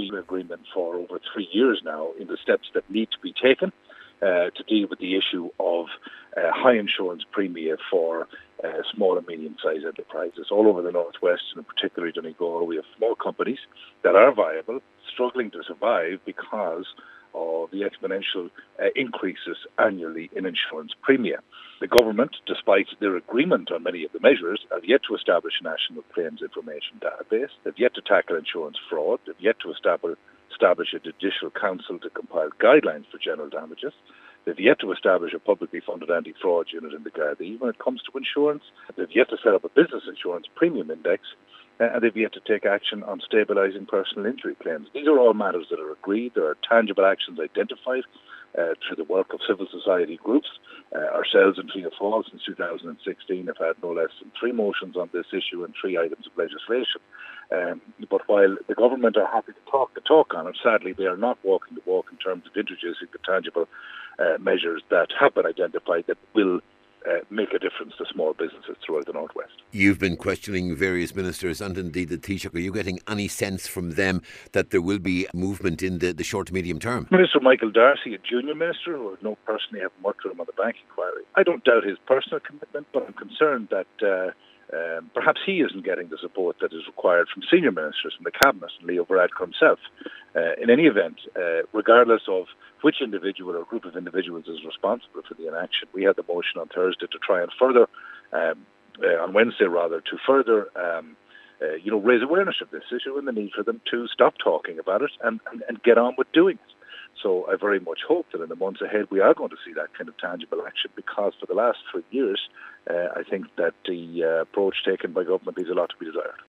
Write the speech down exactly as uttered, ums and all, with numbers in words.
been in agreement for over three years now in the steps that need to be taken uh, to deal with the issue of uh, high insurance premia for uh, small and medium-sized enterprises. All over the Northwest, and particularly Donegal, we have small companies that are viable, struggling to survive because of the exponential uh, increases annually in insurance premia. The government, despite their agreement on many of the measures, have yet to establish a national claims information database. They've yet to tackle insurance fraud. They've yet to establish, establish a judicial council to compile guidelines for general damages. They've yet to establish a publicly funded anti-fraud unit in the Gardaí when it comes to insurance. They've yet to set up a business insurance premium index. Uh, and they've yet to take action on stabilising personal injury claims. These are all matters that are agreed. There are tangible actions identified uh, through the work of civil society groups. Uh, ourselves in Fianna Fáil since two thousand sixteen have had no less than three motions on this issue and three items of legislation. Um, but while the government are happy to talk the talk on it, sadly they are not walking the walk in terms of introducing the tangible uh, measures that have been identified that will Uh, make a difference to small businesses throughout the Northwest. You've been questioning various ministers and indeed the Taoiseach. Are you getting any sense from them that there will be movement in the, the short to medium term? Minister Michael Darcy, a junior minister who I know personally, having worked with him on the bank inquiry, I don't doubt his personal commitment, but I'm concerned that uh, um, perhaps he isn't getting the support that is required from senior ministers from the Cabinet, and Leo Varadkar himself. Uh, in any event, uh, regardless of which individual or group of individuals is responsible for the inaction, we had the motion on Thursday to try and further, um, uh, on Wednesday rather, to further, um, uh, you know, raise awareness of this issue and the need for them to stop talking about it and, and, and get on with doing it. So I very much hope that in the months ahead we are going to see that kind of tangible action, because for the last three years, uh, I think that the uh, approach taken by government leaves a lot to be desired.